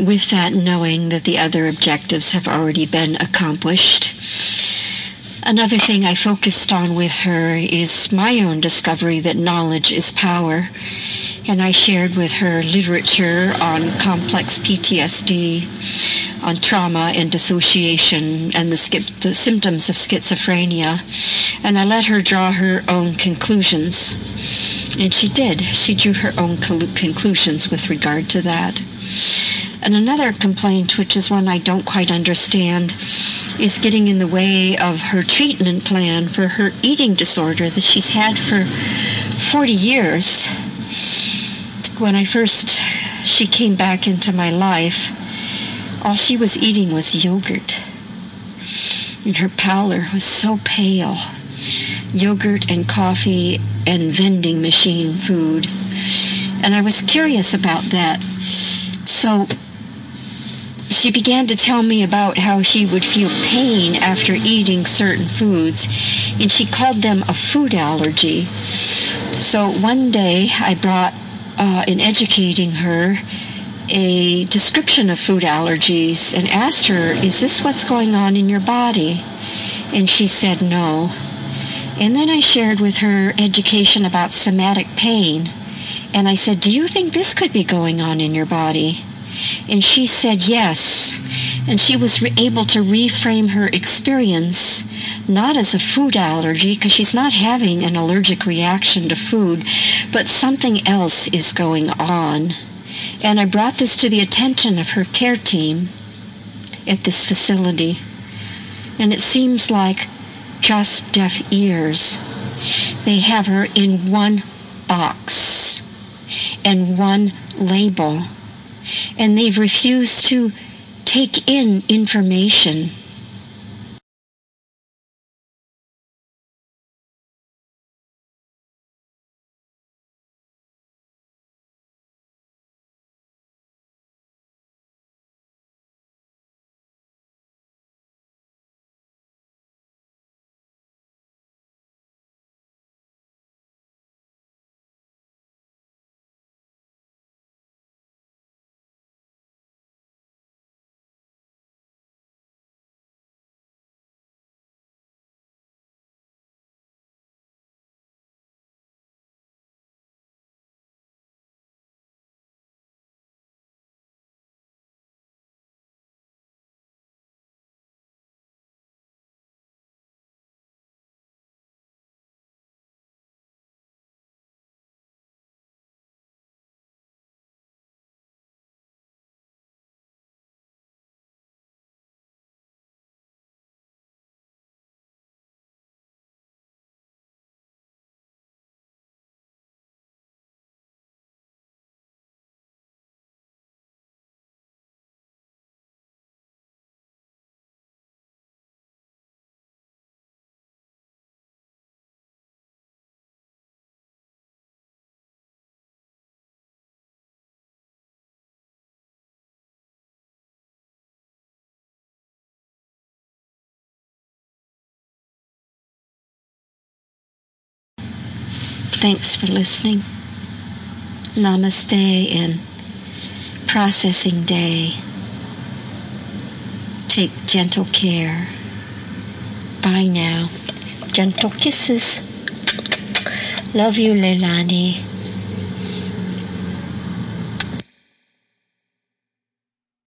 with that knowing that the other objectives have already been accomplished. Another thing I focused on with her is my own discovery that knowledge is power. And I shared with her literature on complex PTSD, on trauma and dissociation, and the symptoms of schizophrenia. And I let her draw her own conclusions. And she did. She drew her own conclusions with regard to that. And another complaint, which is one I don't quite understand, is getting in the way of her treatment plan for her eating disorder that she's had for 40 years. When she came back into my life, all she was eating was yogurt. And her pallor was so pale. Yogurt and coffee and vending machine food. And I was curious about that. So she began to tell me about how she would feel pain after eating certain foods, and she called them a food allergy. So one day I brought, in educating her, a description of food allergies and asked her, is this what's going on in your body? And she said no. And then I shared with her education about somatic pain. And I said, do you think this could be going on in your body? And she said yes. And she was able to reframe her experience, not as a food allergy, because she's not having an allergic reaction to food, but something else is going on. And I brought this to the attention of her care team at this facility. And it seems like just deaf ears. They have her in one box and one label, and they've refused to take in information. Thanks for listening. Namaste and processing day. Take gentle care. Bye now. Gentle kisses. Love you, Leilani.